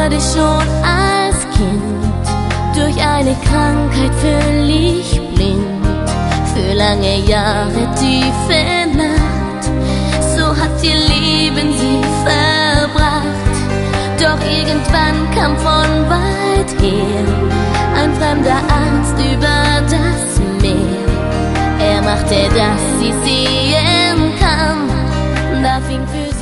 wurde schon als Kind durch eine Krankheit völlig blind. Für lange Jahre tiefe Nacht, so hat ihr Leben sie verbracht. Doch irgendwann kam von weit her ein fremder Arzt über das Meer. Er machte, dass sie sehen kann, da fing für